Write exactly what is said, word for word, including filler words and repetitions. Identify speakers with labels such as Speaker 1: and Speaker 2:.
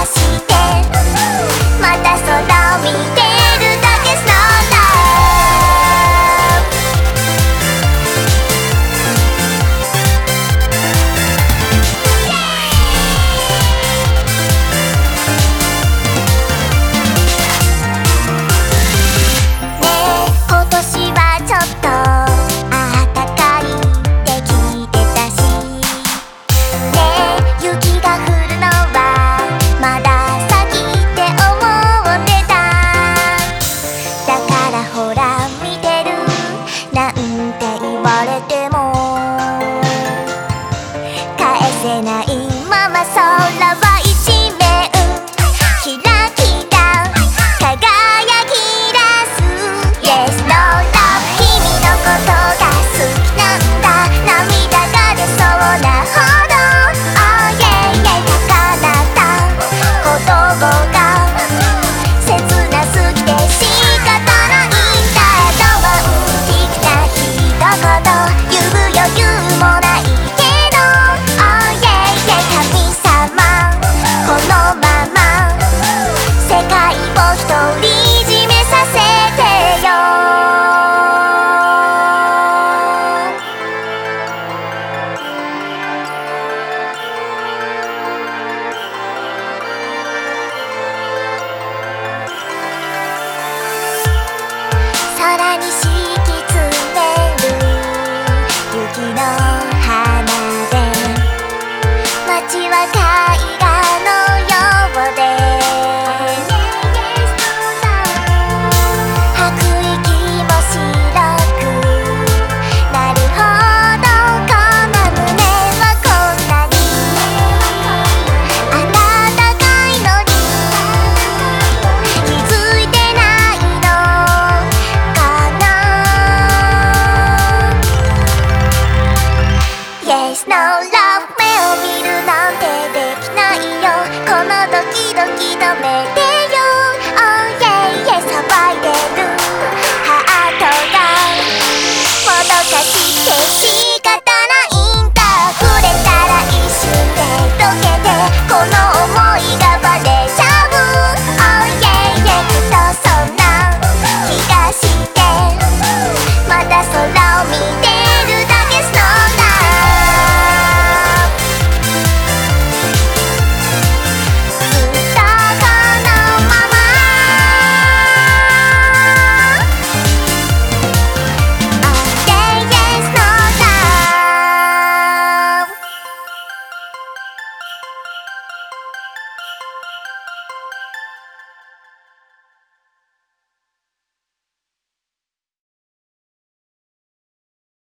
Speaker 1: してまた空を見てるだけ Snow Love ねえ今年はちょっとあったかいって聞いてたしねえ雪が降るのはまだ先って思ってただからほら見てるなんて言われても返せないまま空は一面キラキラ輝き出す Yes, no love 君のことが好きなんだ涙が出そうなほど Oh yeah yeah 高鳴った言葉が切なすぎて仕方ないんだロマンティックな一言言う余裕もないけど Oh yeah yeah 神様このまま世界を独り占めさせてよ空に敷き詰める雪の花で街は絵画のようで吐く息も白くなるほどこの胸はこんなに暖かいのに気づいてないのかな Yes, no love 目を見るなんてできないよこのドキドキ止めて